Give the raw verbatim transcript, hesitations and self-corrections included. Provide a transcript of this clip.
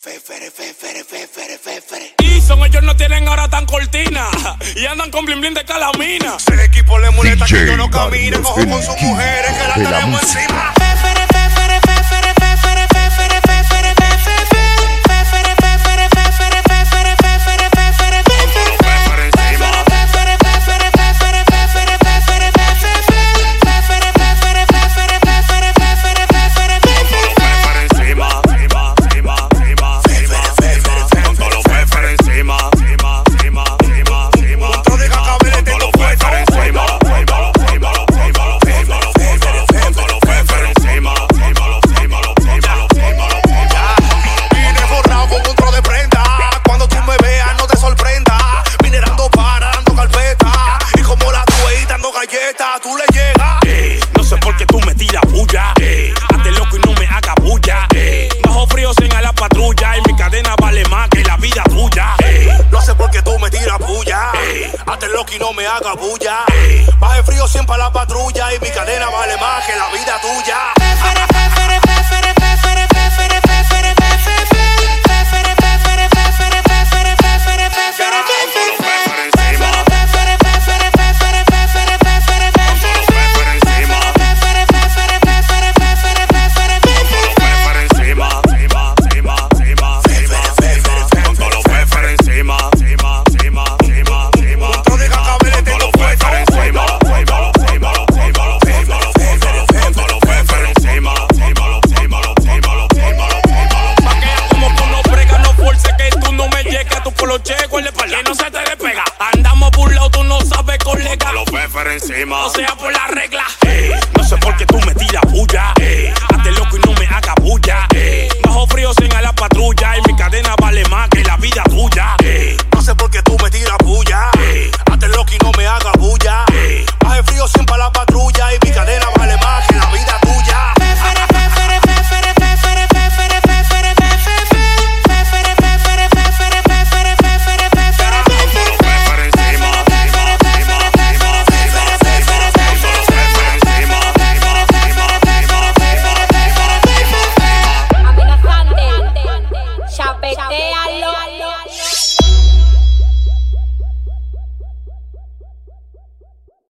Fefere, fefere, fefere, fefere. Y son ellos no tienen ahora tan cortina y andan con blin blin de calamina. El equipo le molesta D J que yo no camine. Carlos, Cojo el con sus king mujeres que la de la tenemos música. encima. Fefere, fefere, fefere, fefere, fefere, fefere, fefere, fefere, fefere, fefere, fefere, fefere, fefere, tú le llegas. Eh, no sé por qué tú me tiras bulla. Eh, hazte loco y no me hagas bulla. Eh, bajo frío sin a la patrulla y mi cadena vale más que la vida tuya. Eh, no sé por qué tú me tiras bulla. Eh, hazte loco y no me hagas bulla. Eh, baje frío siempre a la patrulla y mi cadena vale más que la vida